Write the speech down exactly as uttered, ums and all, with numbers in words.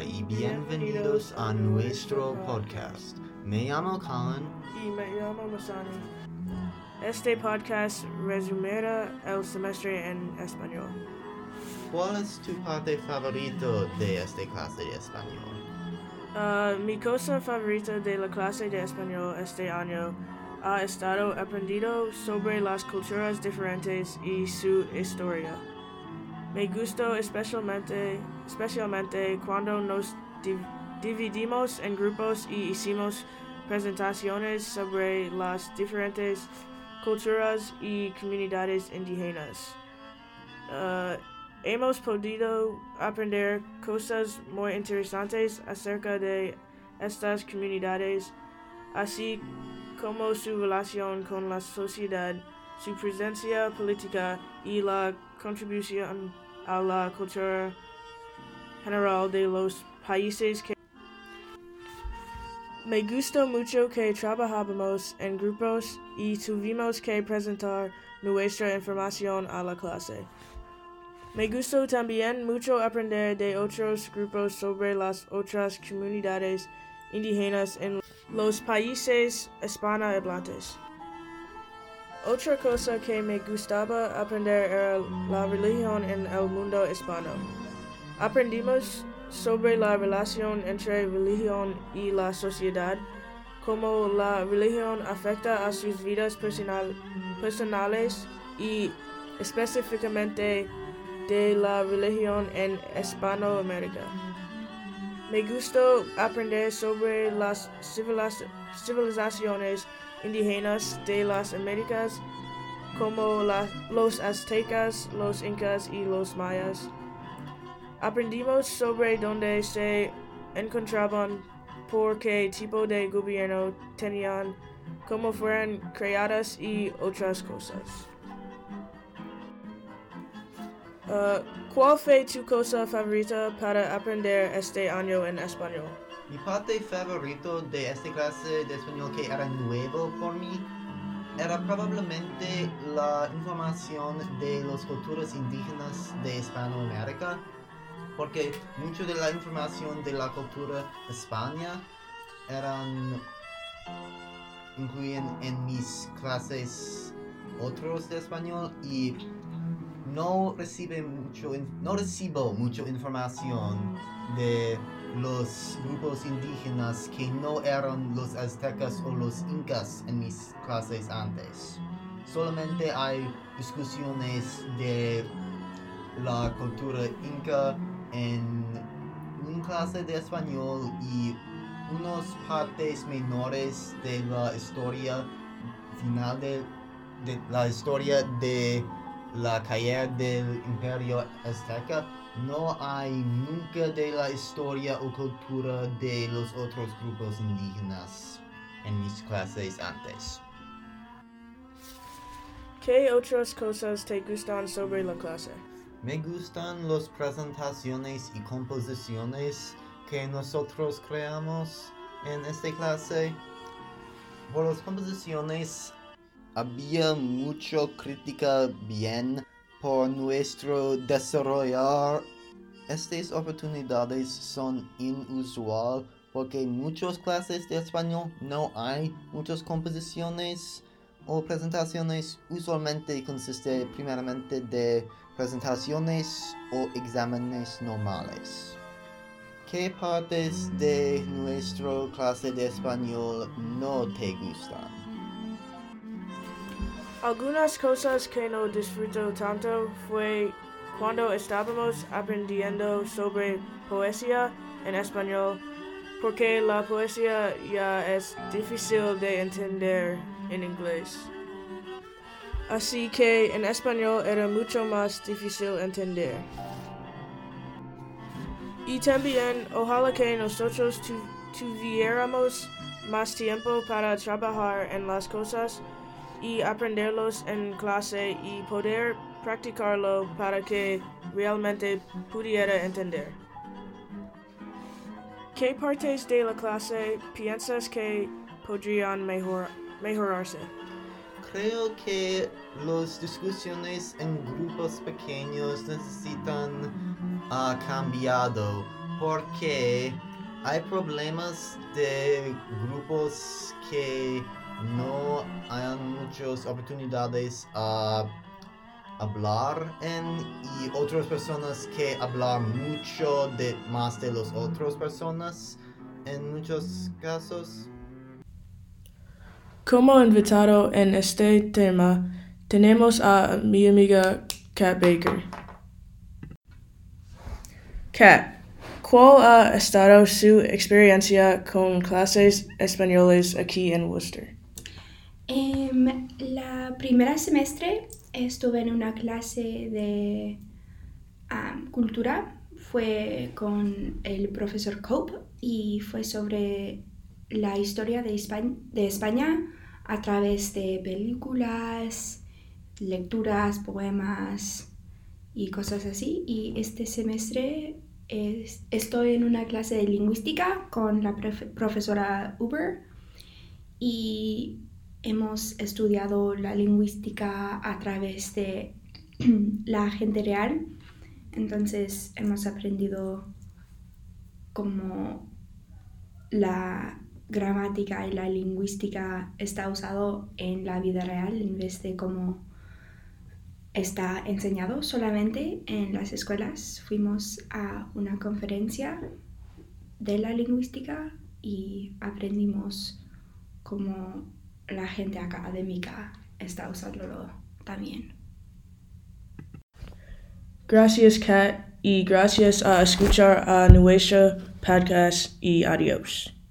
Hola y bienvenidos a nuestro podcast. Me llamo Colin. Y me llamo Masani. Este podcast resumirá el semestre en español. ¿Cuál es tu parte favorito de esta clase de español? Uh, mi cosa favorita de la clase de español este año ha estado aprendido sobre las culturas diferentes y su historia. Me gustó especialmente, especialmente cuando nos div- dividimos en grupos y hicimos presentaciones sobre las diferentes culturas y comunidades indígenas. Uh, hemos podido aprender cosas muy interesantes acerca de estas comunidades, así como su relación con la sociedad, su presencia política y la contribución a la cultura general de los países que me gustó mucho que trabajamos en grupos y tuvimos que presentar nuestra información a la clase. Me gustó también mucho aprender de otros grupos sobre las otras comunidades indígenas en los países hispanohablantes. Otra cosa que me gustaba aprender era la religión en el mundo hispano. Aprendimos sobre la relación entre religión y la sociedad, cómo la religión afecta a sus vidas personal, personales y específicamente de la religión en Hispanoamérica. Me gustó aprender sobre las civiliz- civilizaciones indígenas de las Américas, como la- los aztecas, los incas y los mayas. Aprendimos sobre dónde se encontraban, por qué tipo de gobierno tenían, cómo fueron creadas y otras cosas. Uh, ¿Cuál fue tu cosa favorita para aprender este año en español? Mi parte favorito de esta clase de español que era nuevo por mí era probablemente la información de las culturas indígenas de Hispanoamérica, porque mucho de la información de la cultura de España eran incluyen en mis clases otros de español y no recibe mucho no recibo mucha información de los grupos indígenas que no eran los aztecas o los incas en mis clases antes. Solamente hay discusiones de la cultura inca en una clase de español y unas partes menores de la historia final de, de la historia de la caída del imperio azteca. No hay nunca de la historia o cultura de los otros grupos indígenas en mis clases antes. ¿Qué otras cosas te gustan sobre la clase? Me gustan las presentaciones y composiciones que nosotros creamos en esta clase. Por las composiciones había mucha crítica bien por nuestro desarrollar. Estas oportunidades son inusual porque en muchas clases de español no hay muchas composiciones o presentaciones. Usualmente consiste primeramente de presentaciones o exámenes normales. ¿Qué partes de nuestra clase de español no te gustan? Algunas cosas que no disfruto tanto fue cuando estábamos aprendiendo sobre poesía en español, porque la poesía ya es difícil de entender en inglés. Así que en español era mucho más difícil entender. Y también ojalá que nosotros tu- tuviéramos más tiempo para trabajar en las cosas y aprenderlos en clase y poder practicarlo para que realmente pudiera entender. ¿Qué partes de la clase piensas que podrían mejor- mejorarse? Creo que las discusiones en grupos pequeños necesitan uh, cambiado porque hay problemas de grupos que no hay muchas oportunidades a hablar en y otras personas que hablar mucho de más de las otras personas en muchos casos. Como invitado en este tema, tenemos a mi amiga Kat Baker. Kat, ¿cuál ha estado su experiencia con clases españoles aquí en Worcester? Um, la primera semestre estuve en una clase de um, cultura, fue con el profesor Cope y fue sobre la historia de España, de España a través de películas, lecturas, poemas y cosas así. Y este semestre es, estoy en una clase de lingüística con la profe, profesora Uber y hemos estudiado la lingüística a través de la gente real. Entonces hemos aprendido cómo la gramática y la lingüística está usado en la vida real en vez de cómo está enseñado solamente en las escuelas. Fuimos a una conferencia de la lingüística y aprendimos cómo la gente académica está usándolo también. Gracias, Kat, y gracias a escuchar a nuestro podcast y adiós.